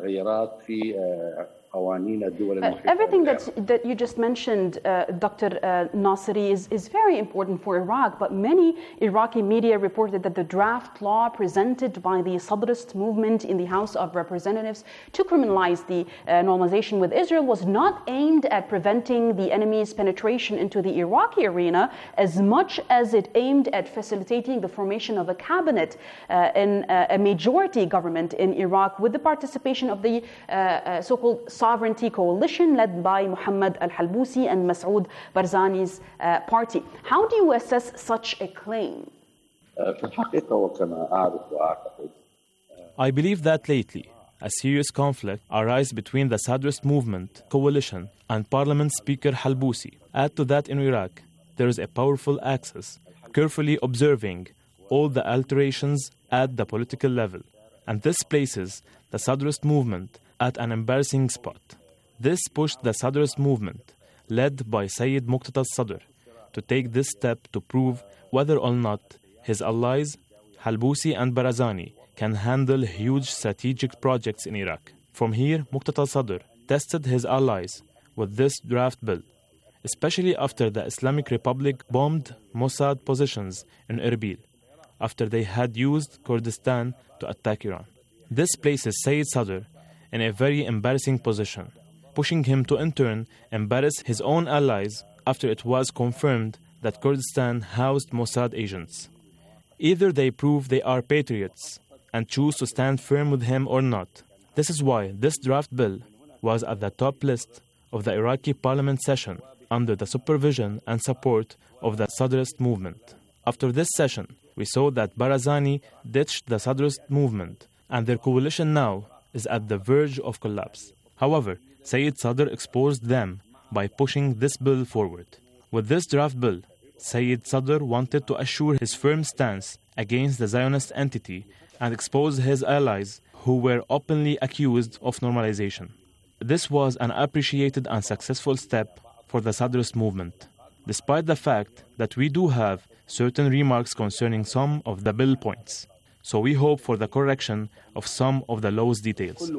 Uh, everything that's, that you just mentioned, uh, Doctor Uh, Nasri, is, is very important for Iraq, but many Iraqi media reported that the draft law presented by the Sadrist movement in the House of Representatives to criminalize the uh, normalization with Israel was not aimed at preventing the enemy's penetration into the Iraqi arena as much as it aimed at facilitating the formation of a cabinet uh, in uh, a majority government in Iraq with the participation of the uh, uh, so-called sovereignty coalition led by Muhammad al-Halbousi and Masoud Barzani's uh, party. How do you assess such a claim? I believe that lately a serious conflict arises between the Sadrist movement coalition and Parliament Speaker Halbousi. Add to that in Iraq, there is a powerful axis carefully observing all the alterations at the political level, and this places the Sadrist movement at an embarrassing spot. This pushed the Sadrist movement, led by Sayyid Muqtada Sadr, to take this step to prove whether or not his allies, Halbousi and Barzani, can handle huge strategic projects in Iraq. From here, Muqtada Sadr tested his allies with this draft bill, especially after the Islamic Republic bombed Mossad positions in Erbil, after they had used Kurdistan to attack Iran. This places Sayyid Sadr in a very embarrassing position, pushing him to in turn embarrass his own allies after it was confirmed that Kurdistan housed Mossad agents. Either they prove they are patriots and choose to stand firm with him or not. This is why this draft bill was at the top list of the Iraqi parliament session under the supervision and support of the Sadrist movement. After this session, we saw that Barzani ditched the Sadrist movement, and their coalition now is at the verge of collapse. However, Sayyid Sadr exposed them by pushing this bill forward. With this draft bill, Sayyid Sadr wanted to assure his firm stance against the Zionist entity and expose his allies who were openly accused of normalization. This was an appreciated and successful step for the Sadrist movement, despite the fact that we do have certain remarks concerning some of the bill points. So we hope for the correction of some of the law's details.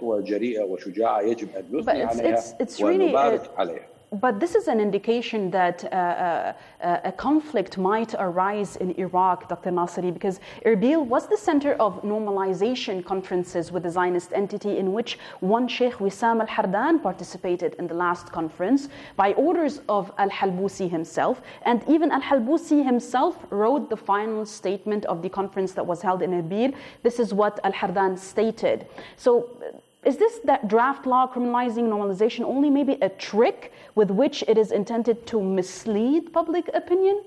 But it's, it's, it's really... Uh, But this is an indication that uh, uh, a conflict might arise in Iraq, Doctor Nasri, because Erbil was the center of normalization conferences with the Zionist entity in which one Sheikh Wissam al-Hardan participated in the last conference by orders of al-Halbusi himself. And even al-Halbusi himself wrote the final statement of the conference that was held in Erbil. This is what al-Hardan stated. So, is this that draft law criminalizing normalization only maybe a trick with which it is intended to mislead public opinion?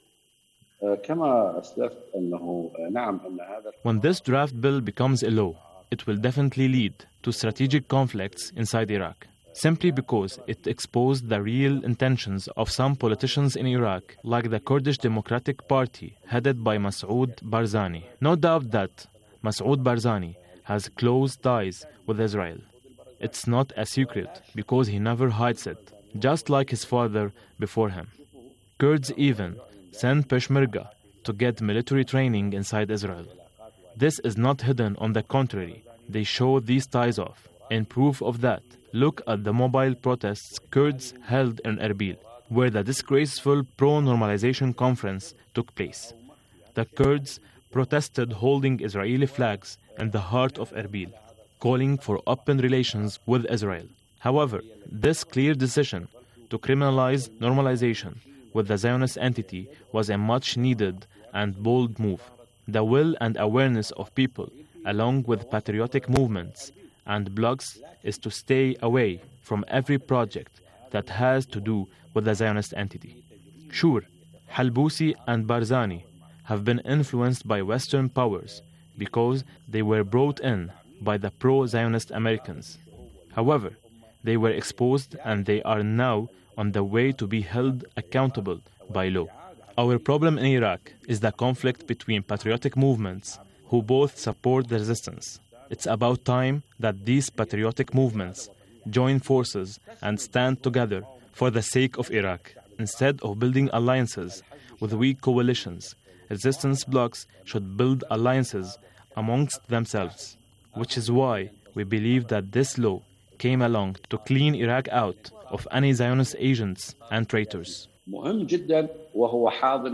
When this draft bill becomes a law, it will definitely lead to strategic conflicts inside Iraq, simply because it exposed the real intentions of some politicians in Iraq, like the Kurdish Democratic Party, headed by Masoud Barzani. No doubt that Masoud Barzani has close ties with Israel. It's not a secret because he never hides it, just like his father before him. Kurds even send Peshmerga to get military training inside Israel. This is not hidden, on the contrary, they show these ties off. In proof of that, look at the mobile protests Kurds held in Erbil, where the disgraceful pro-normalization conference took place. The Kurds protested holding Israeli flags in the heart of Erbil, calling for open relations with Israel. However, this clear decision to criminalize normalization with the Zionist entity was a much-needed and bold move. The will and awareness of people, along with patriotic movements and blocs, is to stay away from every project that has to do with the Zionist entity. Sure, Halbusi and Barzani have been influenced by Western powers because they were brought in by the pro-Zionist Americans. However, they were exposed and they are now on the way to be held accountable by law. Our problem in Iraq is the conflict between patriotic movements who both support the resistance. It's about time that these patriotic movements join forces and stand together for the sake of Iraq. Instead of building alliances with weak coalitions, resistance blocs should build alliances amongst themselves, which is why we believe that this law came along to clean Iraq out of any Zionist agents and traitors. Well,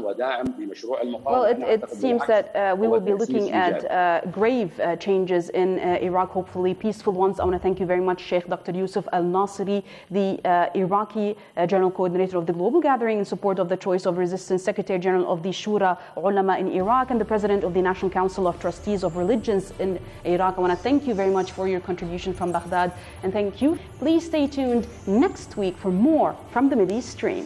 it, it seems that uh, we will be looking at uh, grave uh, changes in uh, Iraq, hopefully peaceful ones. I want to thank you very much, Sheikh Doctor Yusuf Al-Nasri, the uh, Iraqi uh, General Coordinator of the Global Gathering in support of the choice of resistance, Secretary General of the Shura Ulama in Iraq, and the President of the National Council of Trustees of Religions in Iraq. I want to thank you very much for your contribution from Baghdad, and thank you. Please stay tuned next week for more from the Middle East Stream.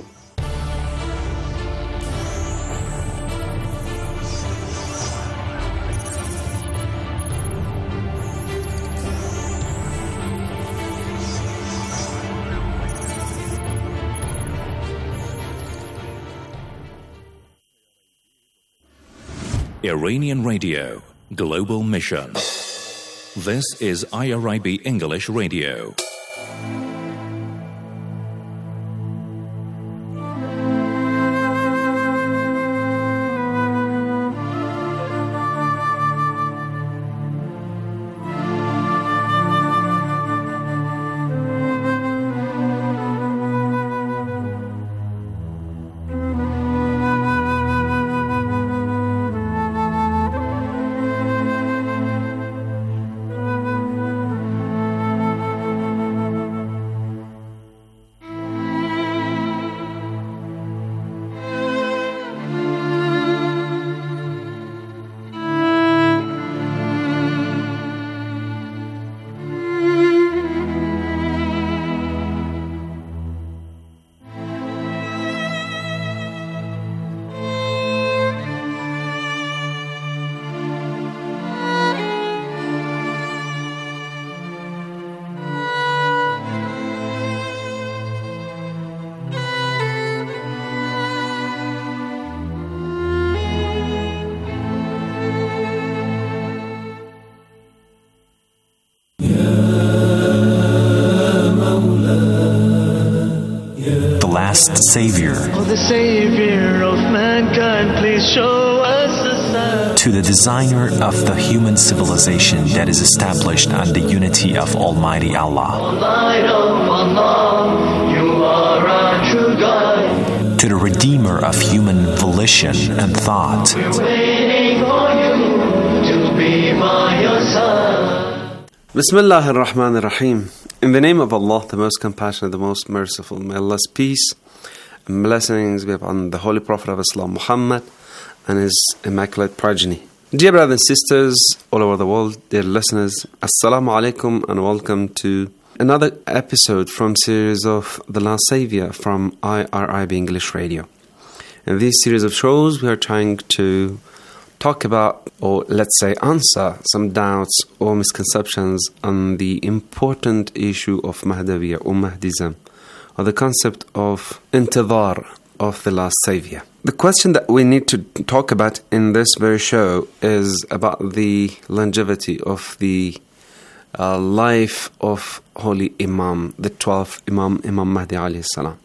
Iranian Radio, Global Mission. This is I R I B English Radio. last Savior. Oh, the Savior of mankind, please show us a sign. To the designer of the human civilization that is established on the unity of Almighty Allah. Light of Allah, you are our true guide. To the redeemer of human volition and thought. We're waiting for you to be by your side. Bismillah ar-Rahman ar-Rahim. In the name of Allah, the most compassionate, the most merciful, may Allah's peace and blessings be upon the Holy Prophet of Islam, Muhammad, and his immaculate progeny. Dear brothers and sisters all over the world, dear listeners, Assalamu alaikum and welcome to another episode from series of The Last Savior from I R I B English Radio. In this series of shows, we are trying to talk about, or let's say answer, some doubts or misconceptions on the important issue of Mahdawiyya or Mahdism, or the concept of intidhar, of the last savior. The question that we need to talk about in this very show is about the longevity of the uh, life of Holy Imam, the twelfth Imam, Imam Mahdi alayhi salam.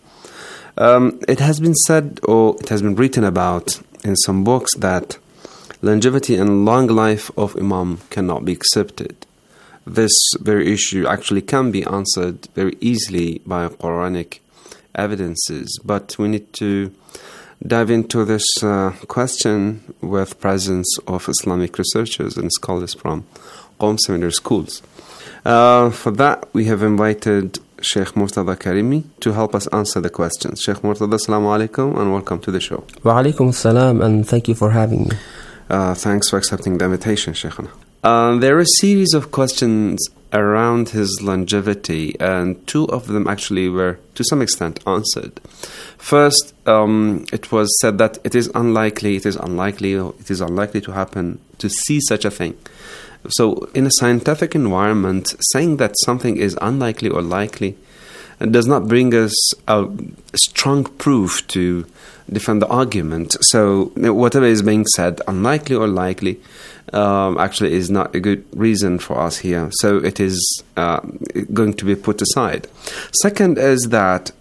Um, it has been said, or it has been written about in some books, that longevity and long life of Imam cannot be accepted. This very issue actually can be answered very easily by Quranic evidences, but we need to dive into this uh, question with presence of Islamic researchers and scholars from Qom Seminary Schools. Uh, for that, we have invited Sheikh Murtada Karimi to help us answer the questions. Sheikh Murtada, assalamu alaikum and welcome to the show. Wa alaikum salam, and thank you for having me. Uh, thanks for accepting the invitation, Sheikhana. Uh, there are a series of questions around his longevity, and two of them actually were, to some extent, answered. First, um, it was said that it is unlikely, it is unlikely, it is unlikely to happen to see such a thing. So, in a scientific environment, saying that something is unlikely or likely does not bring us a strong proof to defend the argument. So whatever is being said, unlikely or likely, um, actually is not a good reason for us here. So it is uh, going to be put aside. Second is that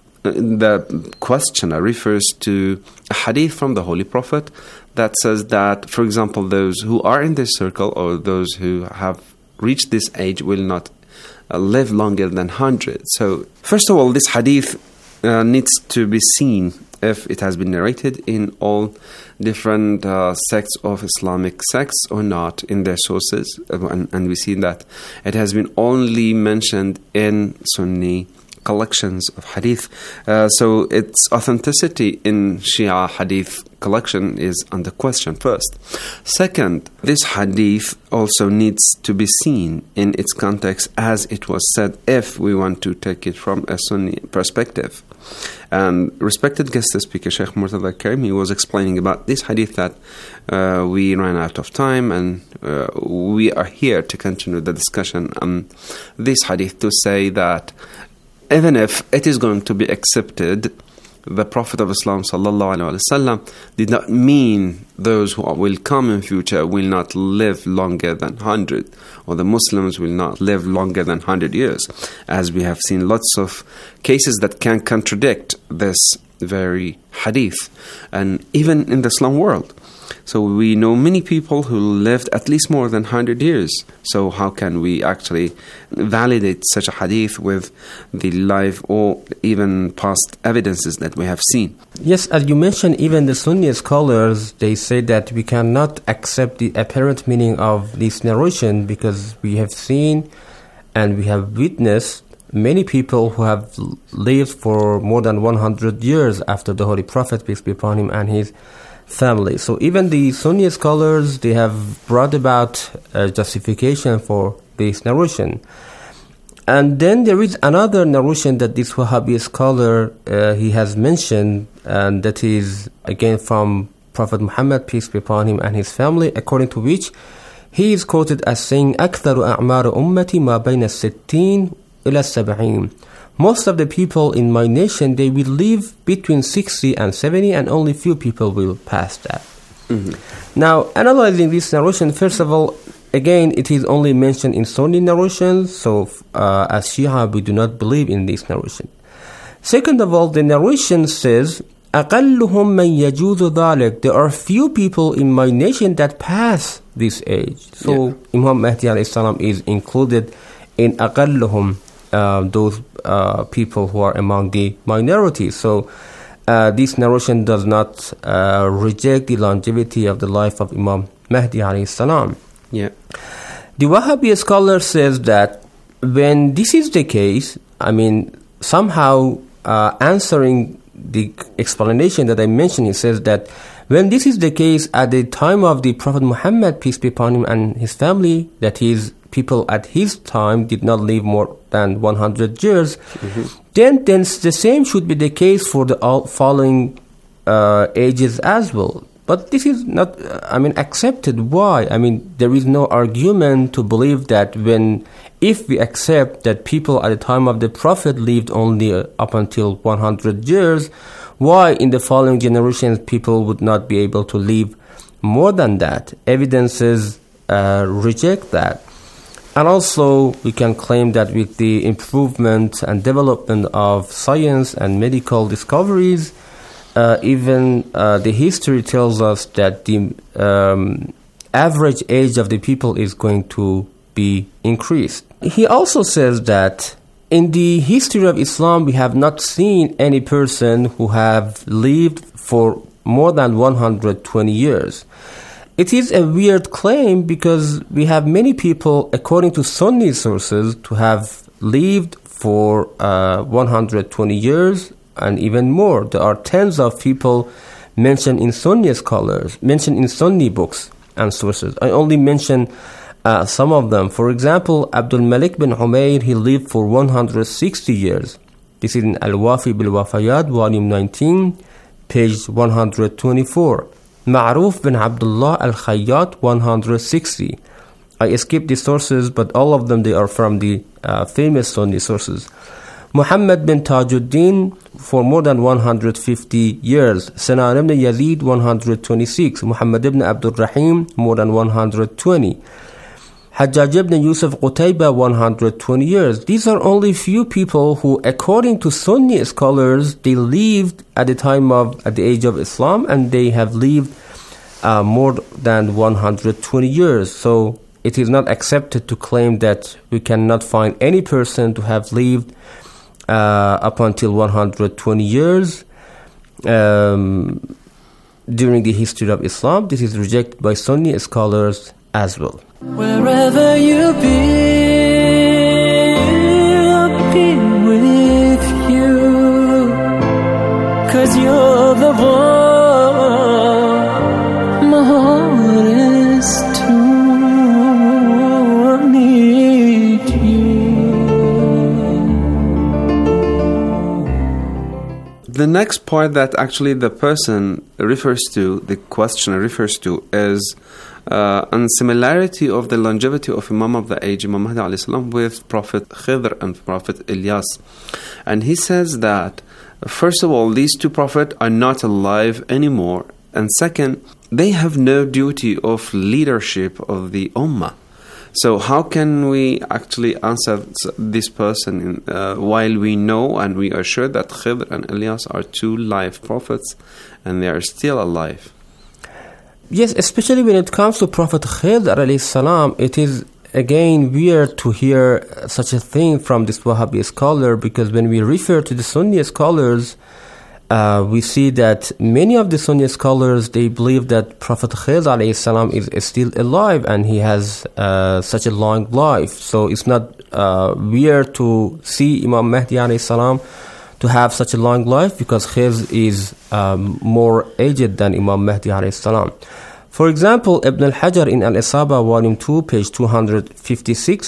the questioner refers to a hadith from the Holy Prophet that says that, for example, those who are in this circle or those who have reached this age will not uh, live longer than one hundred. So first of all, this hadith uh, needs to be seen if it has been narrated in all different uh, sects of Islamic sects or not in their sources. And, and we see that it has been only mentioned in Sunni collections of hadith. Uh, so its authenticity in Shia hadith collection is under question first. Second, this hadith also needs to be seen in its context as it was said, if we want to take it from a Sunni perspective. And respected guest speaker Sheikh Murtada Karimi was explaining about this hadith that uh, we ran out of time, and uh, we are here to continue the discussion on this hadith to say that even if it is going to be accepted, the Prophet of Islam sallallahu alaihi wasallam did not mean those who will come in future will not live longer than one hundred, or the Muslims will not live longer than one hundred years, as we have seen lots of cases that can contradict this very hadith, and even in the Islam world. So we know many people who lived at least more than one hundred years. So how can we actually validate such a hadith with the live or even past evidences that we have seen? Yes, as you mentioned, even the Sunni scholars, they say that we cannot accept the apparent meaning of this narration because we have seen and we have witnessed many people who have lived for more than one hundred years after the Holy Prophet, peace be upon him, and his family. So even the Sunni scholars, they have brought about a justification for this narration. And then there is another narration that this Wahhabi scholar, uh, he has mentioned, and that is again from Prophet Muhammad, peace be upon him, and his family, according to which he is quoted as saying, أكثر أعمار أمتي ما بين الستين إلى السبعين. Most of the people in my nation, they will live between sixty and seventy, and only few people will pass that. Mm-hmm. Now, analyzing this narration, first of all, again, it is only mentioned in Sunni narrations, so uh, as Shia, we do not believe in this narration. Second of all, the narration says, أَقَلُّهُمْ مَنْ يَجُوزُ ذَلِكَ. There are few people in my nation that pass this age. So yeah. Imam Mahdi alayhi salam is included in أَقَلُّهُمْ, uh, those uh, people who are among the minority. So uh, this narration does not uh, reject the longevity of the life of Imam Mahdi alayhi salam. Yeah. The Wahhabi scholar says that when this is the case, I mean, somehow uh, answering the explanation that I mentioned, he says that when this is the case at the time of the Prophet Muhammad, peace be upon him, and his family, that his people at his time did not live more than one hundred years, mm-hmm. then, then the same should be the case for the all following uh, ages as well. But this is not, uh, I mean, accepted. Why? I mean, there is no argument to believe that when, if we accept that people at the time of the Prophet lived only uh, up until one hundred years, why in the following generations people would not be able to live more than that? Evidences uh, reject that. And also, we can claim that with the improvement and development of science and medical discoveries, Uh, even uh, the history tells us that the um, average age of the people is going to be increased. He also says that in the history of Islam, we have not seen any person who have lived for more than one hundred twenty years. It is a weird claim because we have many people, according to Sunni sources, to have lived for uh, one hundred twenty years, and even more. There are tens of people mentioned in Sunni scholars, mentioned in Sunni books and sources. I only mention uh, some of them. For example, Abdul Malik bin Umayr, he lived for one hundred sixty years. This is in Al-Wafi bil-Wafayat, volume nineteen, page one hundred twenty-four. Ma'ruf bin Abdullah al-Khayyat, one hundred sixty. I skipped the sources, but all of them, they are from the uh, famous Sunni sources. Muhammad bin Tajuddin for more than one hundred fifty years. Sinan ibn Yazid, one hundred twenty-six. Muhammad ibn Abdul Rahim, more than one hundred twenty. Hajjaj ibn Yusuf Qutayba, one hundred twenty years. These are only few people who, according to Sunni scholars, they lived at the time of, at the age of Islam, and they have lived uh, more than one hundred twenty years. So it is not accepted to claim that we cannot find any person to have lived Uh, up until one hundred twenty years um, during the history of Islam. This is rejected by Sunni scholars as well. Wherever you be, I'll be with you, 'cause you're the one my heart is to need you. The next part that actually the person refers to, the questioner refers to, is uh, on similarity of the longevity of Imam of the age, Imam Mahdi alayhi salam, with Prophet Khidr and Prophet Ilyas. And he says that, first of all, these two prophets are not alive anymore. And second, they have no duty of leadership of the Ummah. So how can we actually answer this person uh, while we know and we are sure that Khidr and Ilyas are two live prophets and they are still alive? Yes, especially when it comes to Prophet Khidr alayhi salam, it is again weird to hear such a thing from this Wahhabi scholar, because when we refer to the Sunni scholars, Uh, we see that many of the Sunni scholars, they believe that Prophet Khidr alayhi salam is, is still alive and he has uh, such a long life. So it's not uh, weird to see Imam Mahdi alayhi salam to have such a long life, because Khidr is um, more aged than Imam Mahdi alayhi salam. For example, Ibn al-Hajar in Al-Isaba, volume two, page two hundred fifty-six,